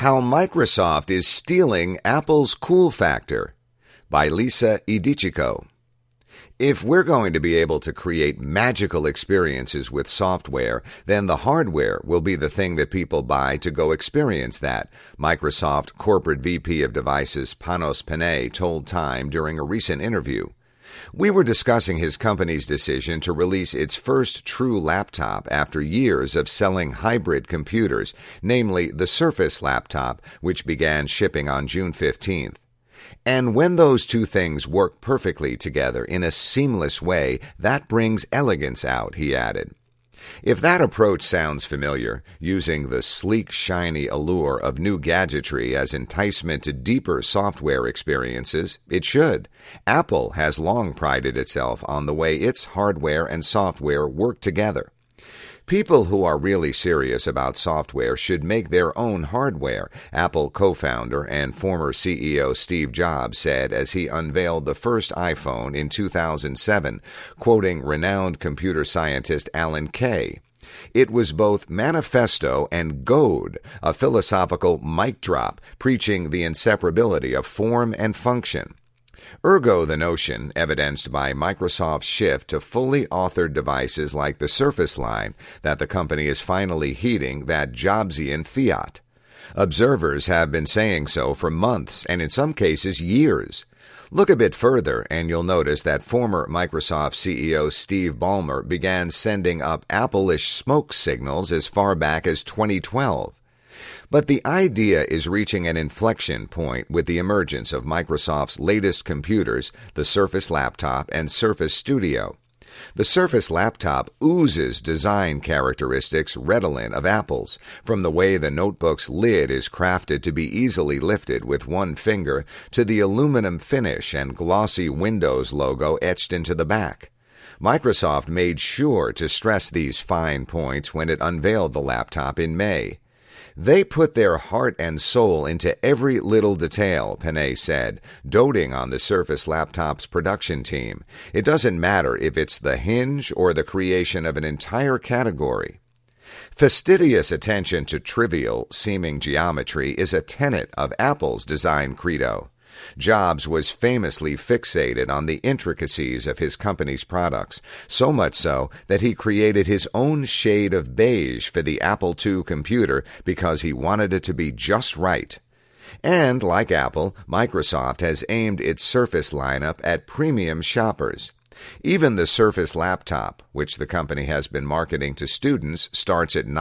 How Microsoft is Stealing Apple's Cool Factor by Lisa Idichico. If we're going to be able to create magical experiences with software, then the hardware will be the thing that people buy to go experience that, Microsoft Corporate VP of Devices Panos Panay told Time during a recent interview. We were discussing his company's decision to release its first true laptop after years of selling hybrid computers, namely the Surface laptop, which began shipping on June 15th. And when those two things work perfectly together in a seamless way, that brings elegance out, he added. If that approach sounds familiar, using the sleek, shiny allure of new gadgetry as enticement to deeper software experiences, it should. Apple has long prided itself on the way its hardware and software work together. People who are really serious about software should make their own hardware, Apple co-founder and former CEO Steve Jobs said as he unveiled the first iPhone in 2007, quoting renowned computer scientist Alan Kay. It was both manifesto and goad, a philosophical mic drop, preaching the inseparability of form and function. Ergo the notion, evidenced by Microsoft's shift to fully authored devices like the Surface line, that the company is finally heeding that Jobsian fiat. Observers have been saying so for months, and in some cases years. Look a bit further, and you'll notice that former Microsoft CEO Steve Ballmer began sending up Apple-ish smoke signals as far back as 2012. But the idea is reaching an inflection point with the emergence of Microsoft's latest computers, the Surface Laptop and Surface Studio. The Surface Laptop oozes design characteristics redolent of Apple's, from the way the notebook's lid is crafted to be easily lifted with one finger to the aluminum finish and glossy Windows logo etched into the back. Microsoft made sure to stress these fine points when it unveiled the laptop in May. They put their heart and soul into every little detail, Panay said, doting on the Surface Laptop's production team. It doesn't matter if it's the hinge or the creation of an entire category. Fastidious attention to trivial seeming geometry is a tenet of Apple's design credo. Jobs was famously fixated on the intricacies of his company's products, so much so that he created his own shade of beige for the Apple II computer because he wanted it to be just right. And, like Apple, Microsoft has aimed its Surface lineup at premium shoppers. Even the Surface Laptop, which the company has been marketing to students, starts at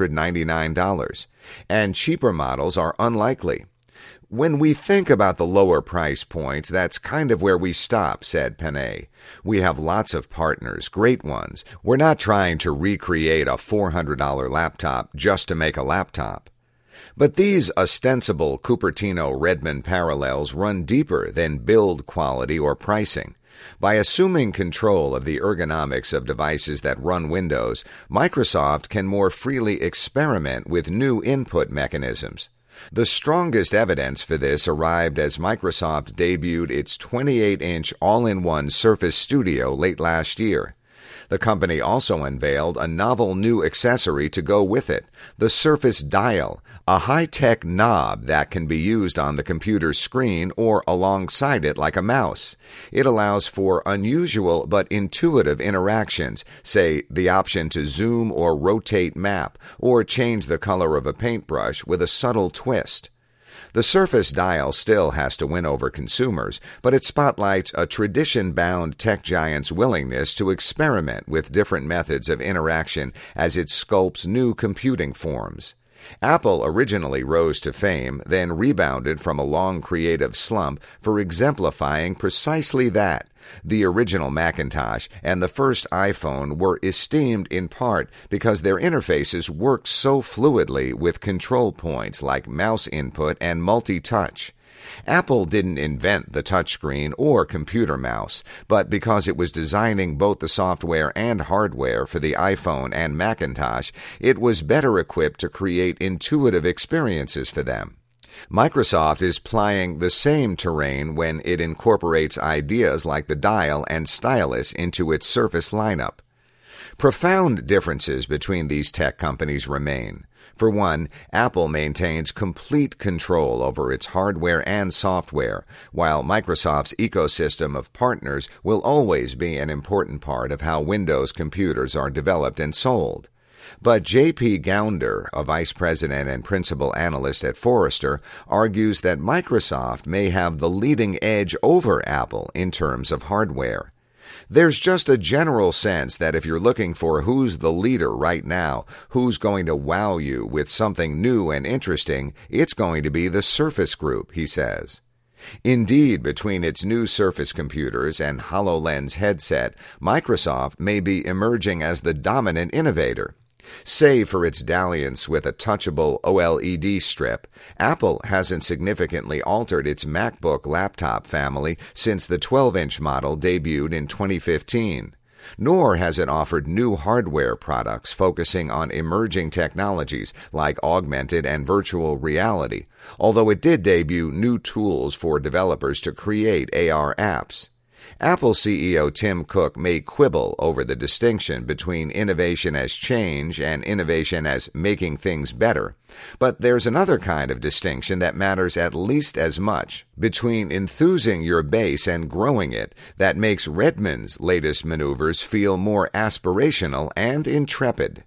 $999, and cheaper models are unlikely. When we think about the lower price points, that's kind of where we stop, said Panay. We have lots of partners, great ones. We're not trying to recreate a $400 laptop just to make a laptop. But these ostensible Cupertino-Redmond parallels run deeper than build quality or pricing. By assuming control of the ergonomics of devices that run Windows, Microsoft can more freely experiment with new input mechanisms. The strongest evidence for this arrived as Microsoft debuted its 28-inch all-in-one Surface Studio late last year. The company also unveiled a novel new accessory to go with it, the Surface Dial, a high-tech knob that can be used on the computer's screen or alongside it like a mouse. It allows for unusual but intuitive interactions, say the option to zoom or rotate map, or change the color of a paintbrush with a subtle twist. The Surface Dial still has to win over consumers, but it spotlights a tradition-bound tech giant's willingness to experiment with different methods of interaction as it sculpts new computing forms. Apple originally rose to fame, then rebounded from a long creative slump for exemplifying precisely that. The original Macintosh and the first iPhone were esteemed in part because their interfaces worked so fluidly with control points like mouse input and multi-touch. Apple didn't invent the touchscreen or computer mouse, but because it was designing both the software and hardware for the iPhone and Macintosh, it was better equipped to create intuitive experiences for them. Microsoft is plying the same terrain when it incorporates ideas like the dial and stylus into its Surface lineup. Profound differences between these tech companies remain. For one, Apple maintains complete control over its hardware and software, while Microsoft's ecosystem of partners will always be an important part of how Windows computers are developed and sold. But J.P. Gounder, a vice president and principal analyst at Forrester, argues that Microsoft may have the leading edge over Apple in terms of hardware. There's just a general sense that if you're looking for who's the leader right now, who's going to wow you with something new and interesting, it's going to be the Surface Group, he says. Indeed, between its new Surface computers and HoloLens headset, Microsoft may be emerging as the dominant innovator. Save for its dalliance with a touchable OLED strip, Apple hasn't significantly altered its MacBook laptop family since the 12-inch model debuted in 2015. Nor has it offered new hardware products focusing on emerging technologies like augmented and virtual reality, although it did debut new tools for developers to create AR apps. Apple CEO Tim Cook may quibble over the distinction between innovation as change and innovation as making things better, but there's another kind of distinction that matters at least as much, between enthusing your base and growing it, that makes Redmond's latest maneuvers feel more aspirational and intrepid.